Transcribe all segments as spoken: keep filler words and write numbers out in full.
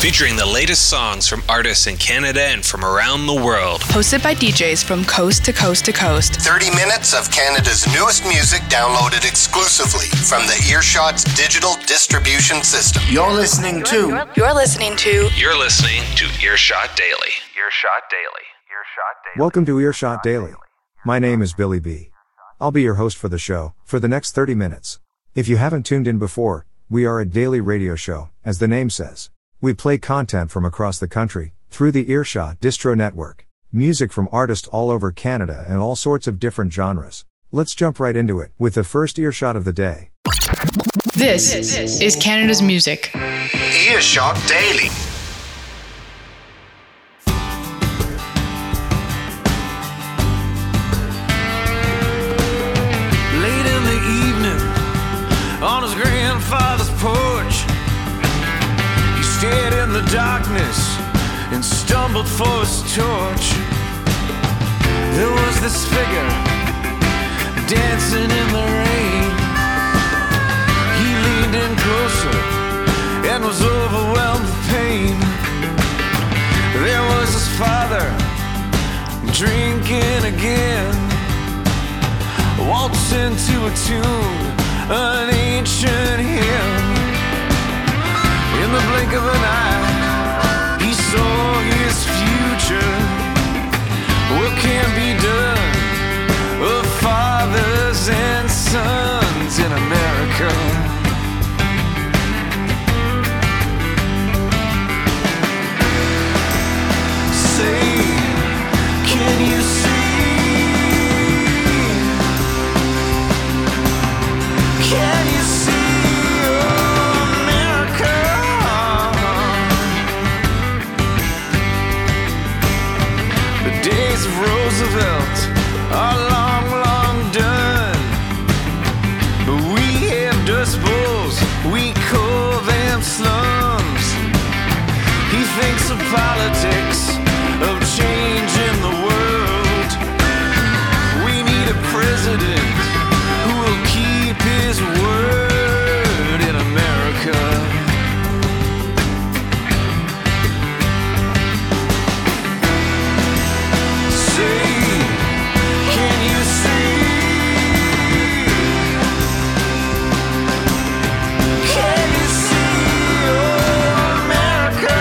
featuring the latest songs from artists in Canada and from around the world. Hosted by D Js from coast to coast to coast. thirty minutes of Canada's newest music downloaded exclusively from the Earshot's digital distribution system. You're listening to... You're listening to... You're listening to Earshot Daily. Earshot Daily. Earshot Daily. Welcome to Earshot Daily. My name is Billy B. I'll be your host for the show, for the next thirty minutes. If you haven't tuned in before, we are a daily radio show, as the name says. We play content from across the country, through the Earshot Distro Network. Music from artists all over Canada and all sorts of different genres. Let's jump right into it, with the first earshot of the day. This is Canada's music. Earshot Daily. Late in the evening, on his grandfather's porch, he stared in the darkness and stumbled for his torch. There was this figure dancing in the rain. He leaned in closer and was overwhelmed with pain. There was his father drinking again, waltzing to a tune, an ancient hymn. In the blink of an eye, he saw his future. What can be done of fathers and sons in America? Say, can you see? Can you see, oh, America? The days of Roosevelt are long, long done. But we have dust bowls, we call them slums. He thinks of politics, of change in the world. We need a president who will keep his word in America. Say, can you see? Can you see, oh, America?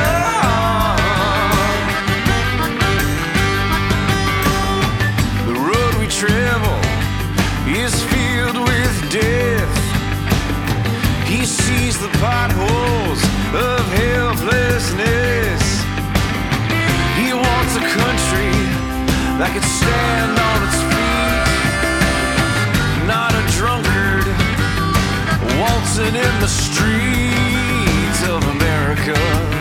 The road we travel is filled with death. He sees the potholes of helplessness. He wants a country that can stand on its feet, not a drunkard waltzing in the streets of America.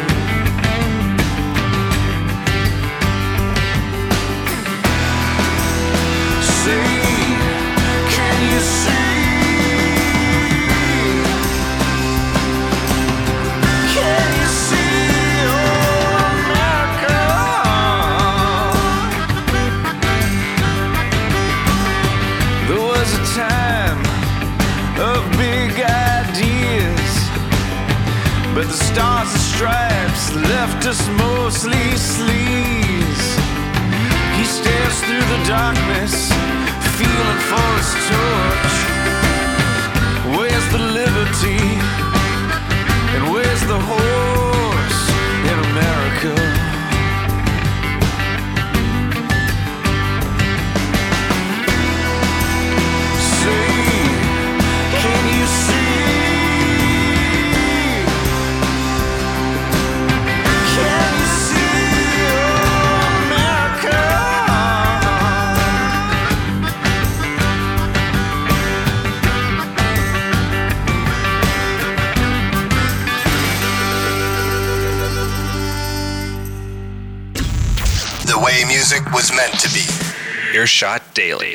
Say, can you see? Can you see, oh, America? There was a time of big ideas, but the stars and stripes left us mostly sleaze. He stares through the darkness, feeling for his torch. Where's the liberty? And where's the horse in America? Say, can you see? Can you see, oh, America? The way music was meant to be. Earshot Daily.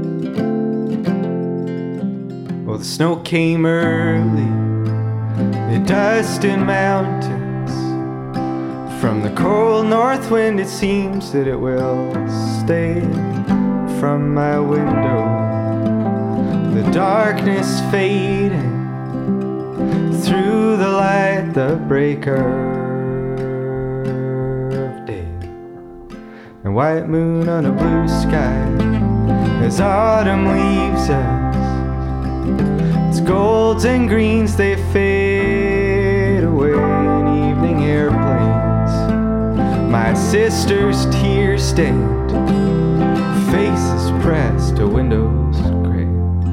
Well, the snow came early dusted mountains. From the cold north wind it seems that it will stay. From my window, the darkness fading, through the light the breaker of day. A white moon on a blue sky as autumn leaves us. Its golds and greens they fade away in evening airplanes. My sister's tear-stained faces pressed to windows gray.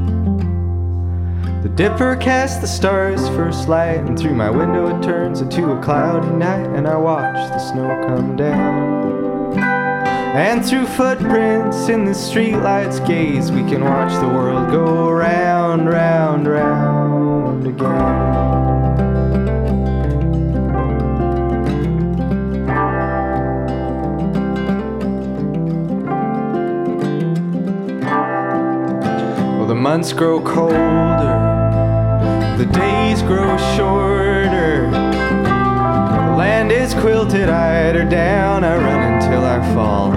The dipper casts the stars' first light, and through my window it turns into a cloudy night, and I watch the snow come down. And through footprints in the streetlights gaze, we can watch the world go round, round, round again. The months grow colder, the days grow shorter. The land is quilted eider down, I run until I fall.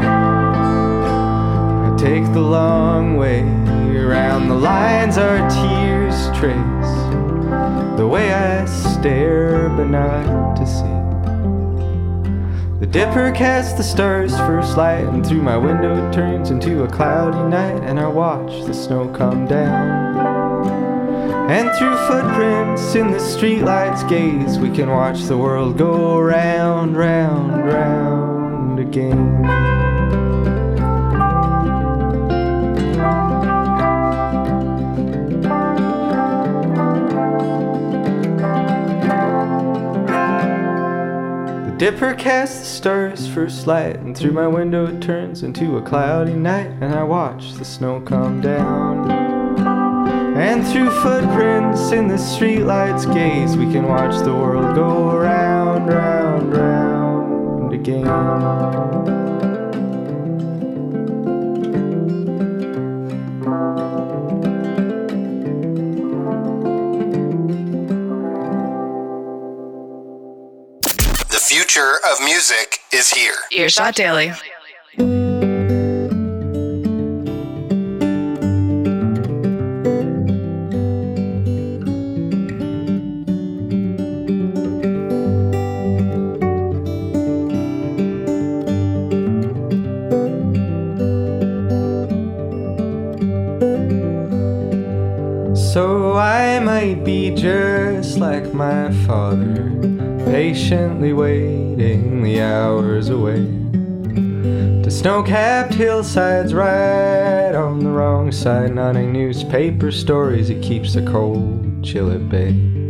I take the long way around the lines our tears trace. The way I stare but not to see. The dipper casts the stars' first light, and through my window it turns into a cloudy night, and I watch the snow come down. And through footprints in the streetlights gaze, we can watch the world go round, round, round again. Dipper casts the stars' first light, and through my window it turns into a cloudy night, and I watch the snow come down. And through footprints in the streetlights gaze, we can watch the world go round, round, round again. Future of music is here. Earshot Daily. So I might be just like my father, patiently waiting the hours away to snow-capped hillsides right on the wrong side, nodding newspaper stories. It keeps the cold chill at bay.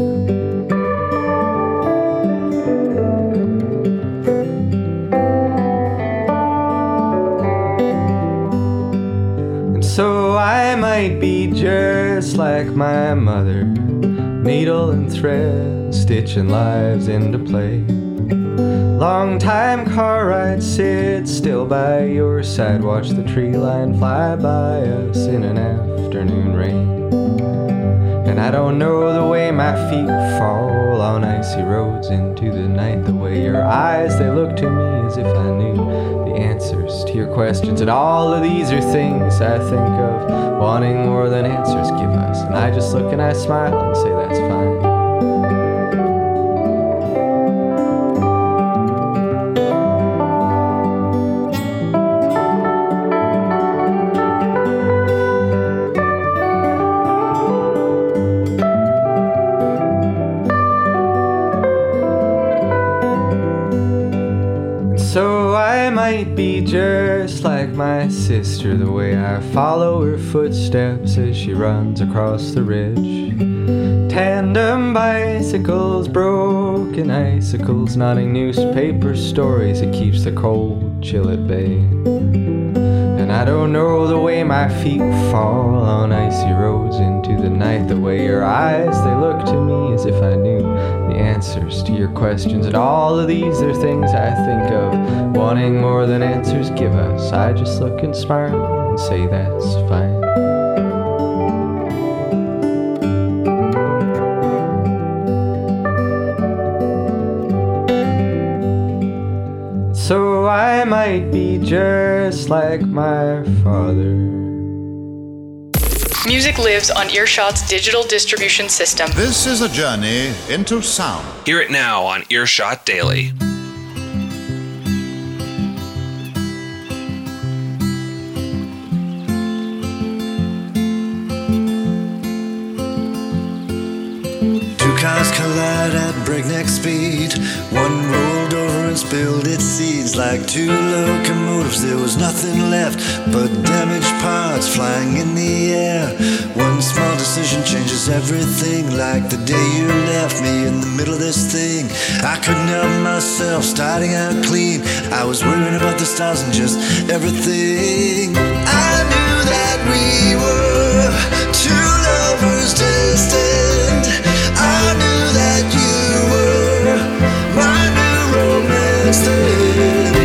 And so I might be just like my mother, needle and thread, stitching lives into play. Long time car ride, sit still by your side, watch the tree line fly by us in an afternoon rain. And I don't know the way my feet fall on icy roads into the night, the way your eyes, they look to me as if I knew the answers to your questions. And all of these are things I think of, wanting more than answers give us. And I just look and I smile and say that's fine. So I might be just like my sister, the way I follow her footsteps as she runs across the ridge. Tandem bicycles, broken icicles, nodding newspaper stories. It keeps the cold chill at bay. And I don't know the way my feet fall on icy roads into the night, the way your eyes, they look to me as if I knew the answers to your questions. And all of these are things I think of, wanting more than answers give us. I just look and smile and say that's fine. might be just like my father. Music lives on Earshot's digital distribution system. This is a journey into sound. Hear it now on Earshot Daily. Cars collide at breakneck speed. One rolled over and spilled its seeds. Like two locomotives, there was nothing left but damaged parts flying in the air. One small decision changes everything. Like the day you left me in the middle of this thing. I couldn't help myself starting out clean. I was worrying about the stars and just everything. I knew that we were two lovers destined. I knew that you were my new romance then.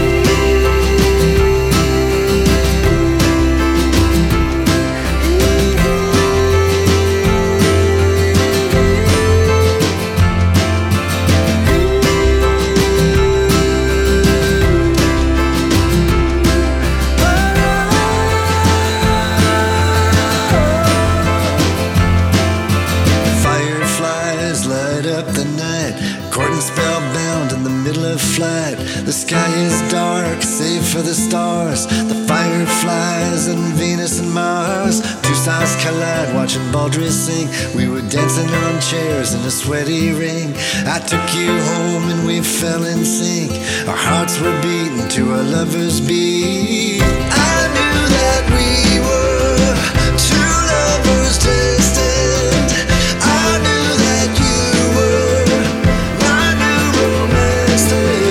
Flight. The sky is dark, save for the stars, the fireflies and Venus and Mars. Two stars collide, watching Baldry sing. We were dancing on chairs in a sweaty ring. I took you home and we fell in sync. Our hearts were beating to a lover's beat. I knew that we were two lovers destined. I knew that you were my new romance then.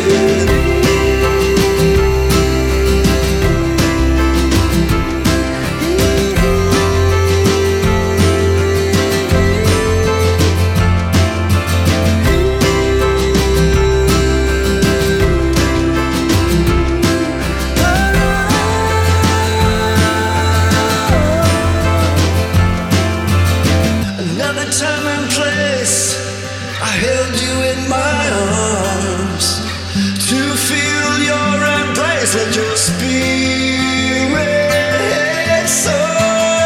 Let your spirit soar.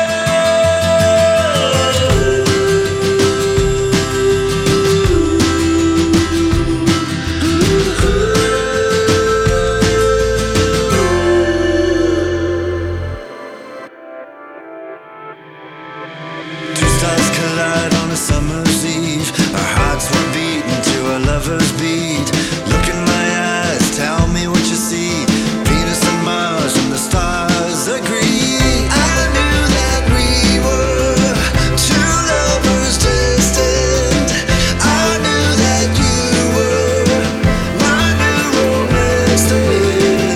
Two stars collide on a summer's eve. Our hearts were beating to a lover's beat. Look in my eyes, tell me what you see. Venus and Mars and the stars agree. I knew that we were two lovers destined. I knew that you were my new romance then.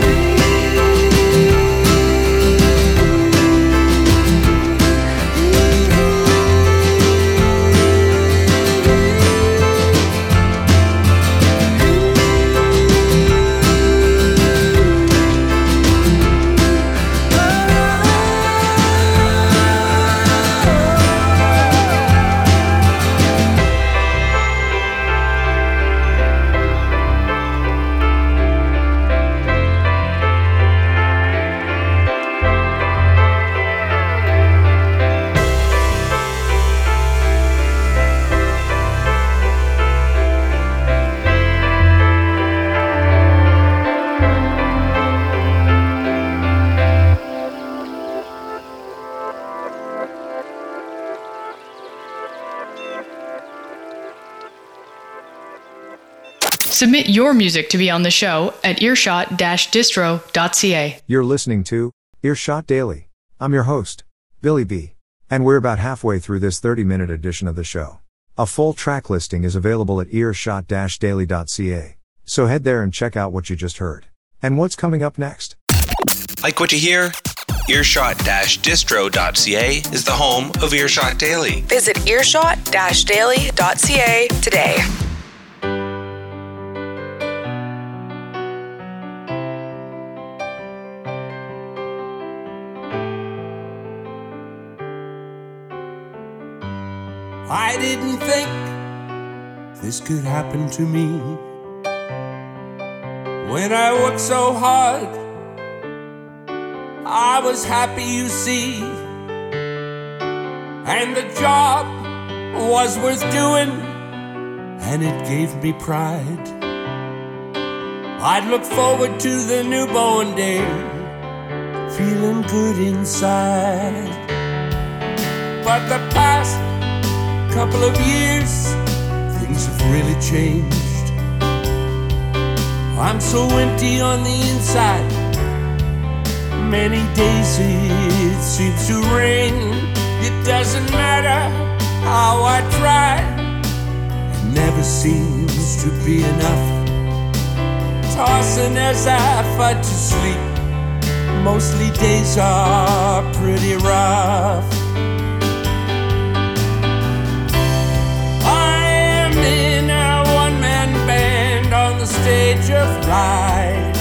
Submit your music to be on the show at earshot distro dot c a. You're listening to Earshot Daily. I'm your host, Billy B. And we're about halfway through this thirty-minute edition of the show. A full track listing is available at earshot daily dot c a. So head there and check out what you just heard. And what's coming up next? Like what you hear? earshot distro dot c a is the home of Earshot Daily. Visit earshot daily dot c a today. I didn't think this could happen to me. When I worked so hard I was happy, you see, and the job was worth doing, and it gave me pride. I'd look forward to the newborn day, feeling good inside. But the past couple of years, things have really changed. I'm so empty on the inside. Many days it seems to rain. It doesn't matter how I try, it never seems to be enough. Tossing as I fight to sleep, mostly days are pretty rough. I am in a one-man band on the stage of life,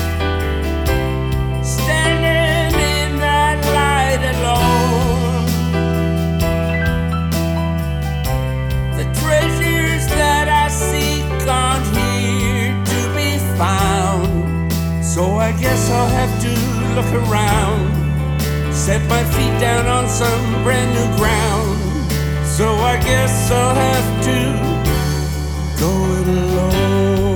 standing in that light alone. The treasures that I seek aren't here to be found, so I guess I'll have to look around, set my feet down on some brand new ground. So I guess I'll have to go it alone.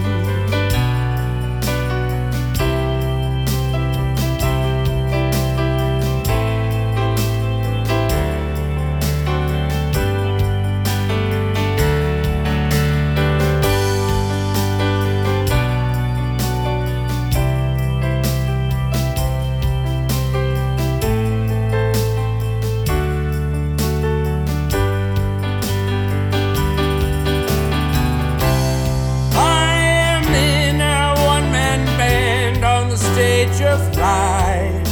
Of life,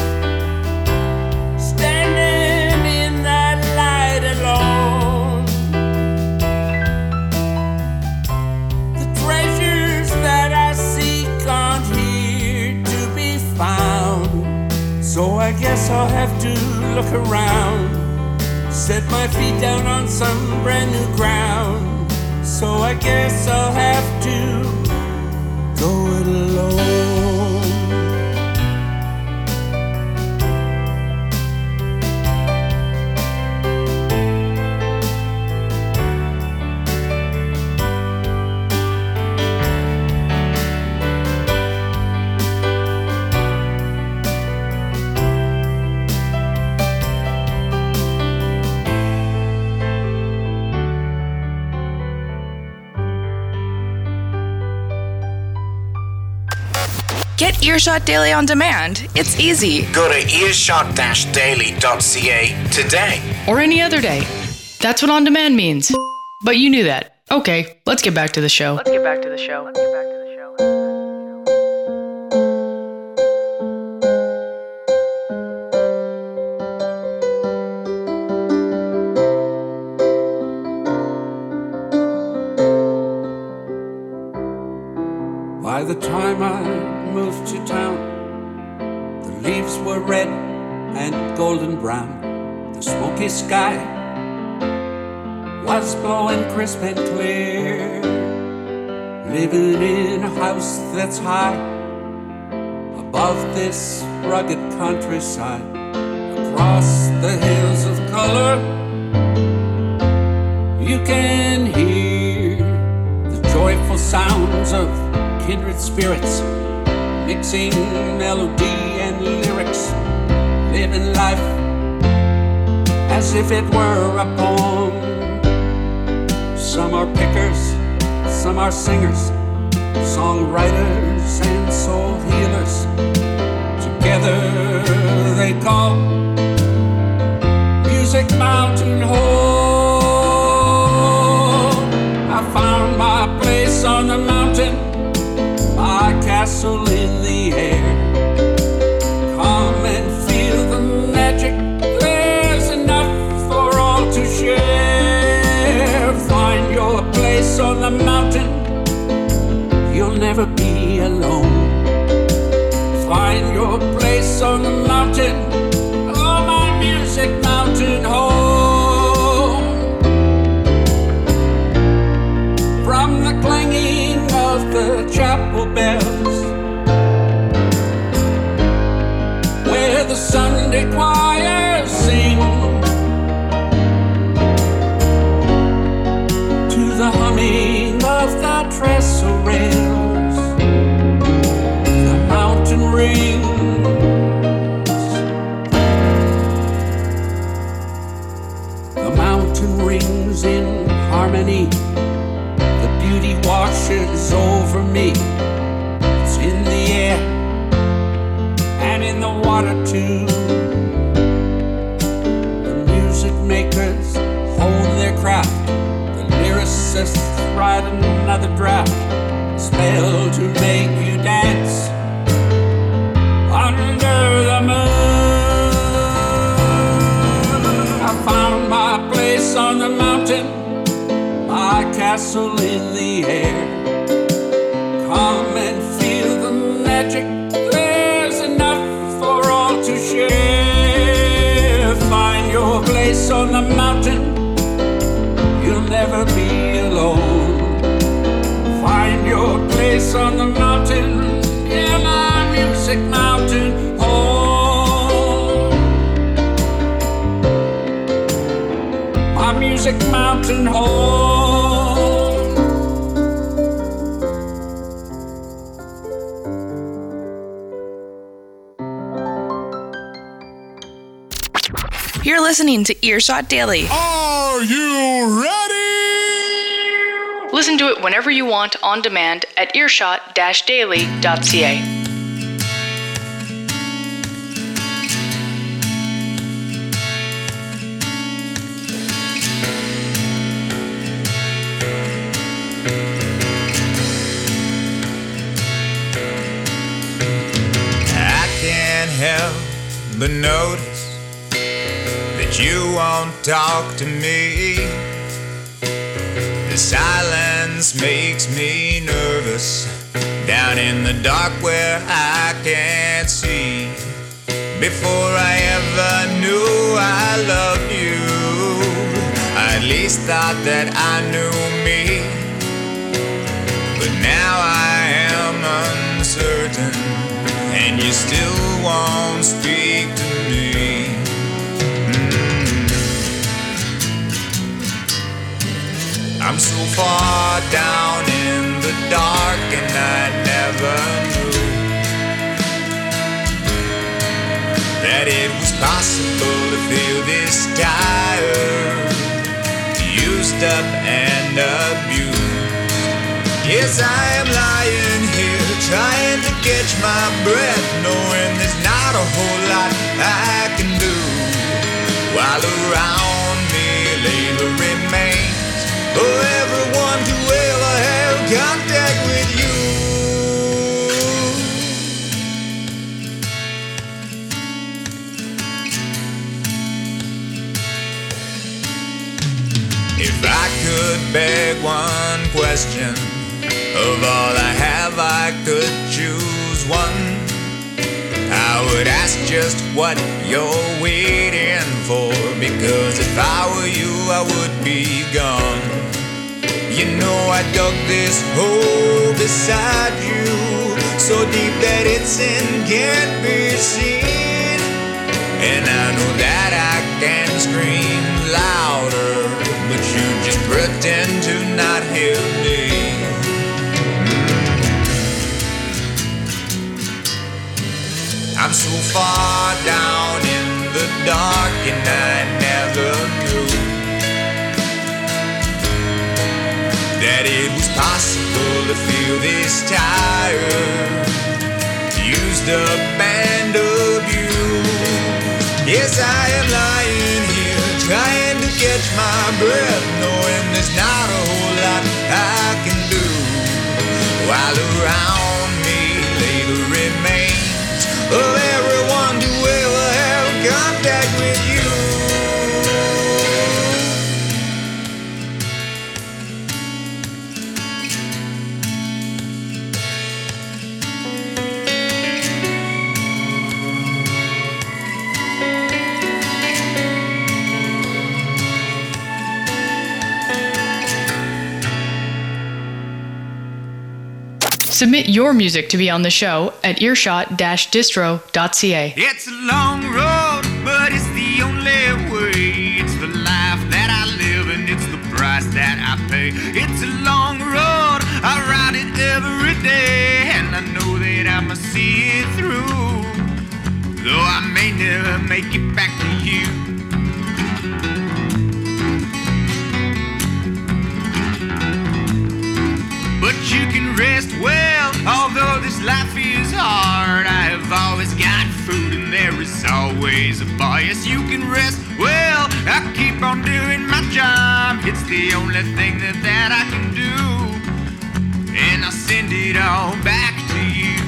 standing in that light alone. The treasures that I seek aren't here to be found, so I guess I'll have to look around, set my feet down on some brand new ground. So I guess I'll have to go it alone. Get Earshot Daily on demand. It's easy. Go to earshot dash daily dot c a today. Or any other day. That's what on demand means. But you knew that. Okay, let's get back to the show. Let's get back to the show. Let's get back to the show. By the time I moved to town, the leaves were red and golden brown. The smoky sky was blowing crisp and clear. Living in a house that's high above this rugged countryside, across the hills of color, you can hear the joyful sounds of kindred spirits, mixing melody and lyrics, living life as if it were a poem. Some are pickers, some are singers, songwriters and soul healers. Together they call Music Mountain home. I found my place on the mountain, my castle in the air. Come and feel the magic, there's enough for all to share. Find your place on the mountain, you'll never be alone. Find your place on the mountain, oh my Music Mountain home. From the clanging of the chapel bells, where the the humming of the trestle rails, the mountain rings, the mountain rings in harmony. The beauty washes over me. It's in the air and in the water too. The music makers hone their craft. The lyricists write another draft. Spell to make you dance under the moon. I found my place on the mountain, my castle in the air. Come and feel the magic. There's enough for all to share. Find your place on the mountain. You'll never be alone. Find your place on the mountain. Yeah, my music mountain home. My music mountain home. You're listening to Earshot Daily. Are you ready? Listen to it whenever you want on demand at earshot dash daily dot c a. I can't help but notice that you won't talk to me. The silence makes me nervous down in the dark where I can't see. Before I ever knew I loved you, I at least thought that I knew me. But now I am uncertain, and you still won't speak to me. Mm. I'm so far down in the dark, and I never knew that it was possible to feel this tired, used up and abused. Yes, I am lying here trying to catch my breath, knowing there's not a whole lot I can do, while around me lay the remains of everyone who ever held contact with you. If I could beg one question, of all I have I could choose one, I would ask just what you're waiting for, because if I were you I would be gone. You know I dug this hole beside you, so deep that it's in can't be seen. And I know that I can scream louder, but you just pretend to not hear me. I'm so far down in the dark, and I never knew that it was possible to feel this tired, used up and abused. Yes, I am lying here trying to catch my breath, knowing there's not a whole lot I can do, while around me lay the remains of everyone who ever held contact with you. Submit your music to be on the show at earshot dash distro dot c a. It's a long road, but it's the only way. It's the life that I live, and it's the price that I pay. It's It's a long road, I ride it every day, and I know that I'ma see it through, though I may never make it back to you. But you can rest well, although this life is hard. I have always got food and there is always a bar. Yes, you can rest well, I keep on doing my job. It's the only thing that, that I can do, and I send it all back to you.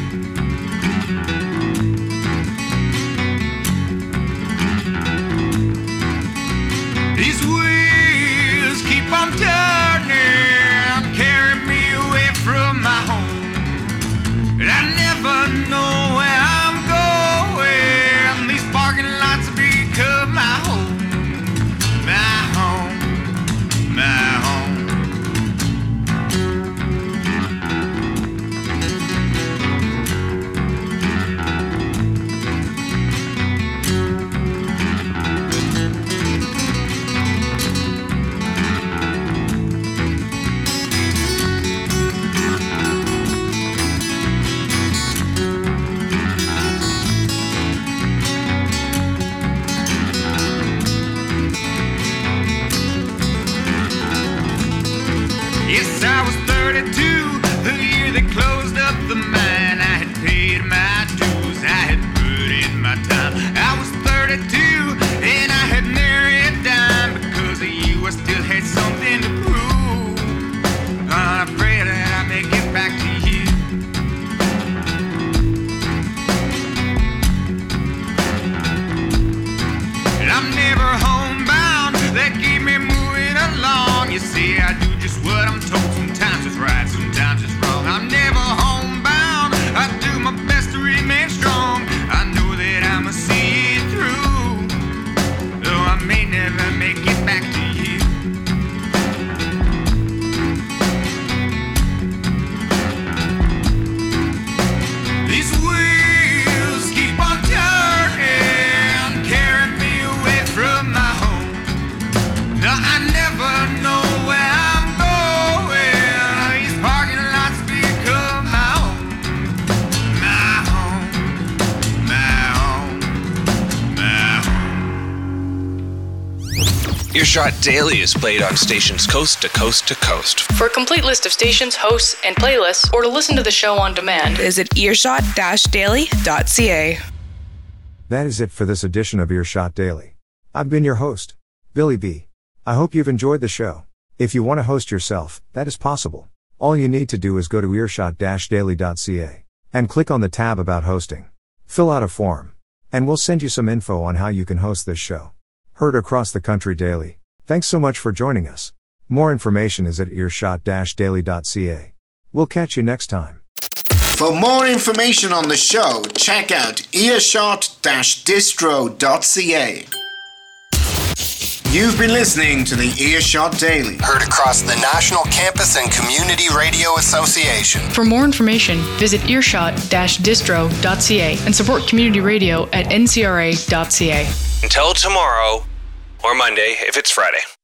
These wheels keep on turning, carry me away from my home, and I never know where I'm going. These parking lots become my home, my home, my home. Yes, I was thirty-two, the year they closed up the mine. I had paid my dues, I had put in my time. I was thirty-two, and I had married a dime. Because of you, I still had something to prove. I pray that I may get back to you. And I'm never homebound, they keep me moving along. You see, I do just what I'm told. Sometimes it's right, sometimes it's wrong. I'm never homebound, I do my best to remain strong. I know that I'ma see it through, though I may never make it back to you. These wheels keep on turning, carry me away from my home. Now I never know where I'm going. These parking lots become my home, my home, my home, my home. Earshot Daily is played on stations coast to coast to coast. For a complete list of stations, hosts, and playlists, or to listen to the show on demand, visit earshot dash daily dot c a. That is it for this edition of Earshot Daily. I've been your host, Billy B. I hope you've enjoyed the show. If you want to host yourself, that is possible. All you need to do is go to earshot dash daily dot c a and click on the tab about hosting. Fill out a form, and we'll send you some info on how you can host this show. Heard across the country daily. Thanks so much for joining us. More information is at earshot dash daily dot c a. We'll catch you next time. For more information on the show, check out earshot dash distro dot c a. You've been listening to the Earshot Daily. Heard across the National Campus and Community Radio Association. For more information, visit earshot dash distro dot c a and support community radio at n c r a dot c a. Until tomorrow, or Monday if it's Friday.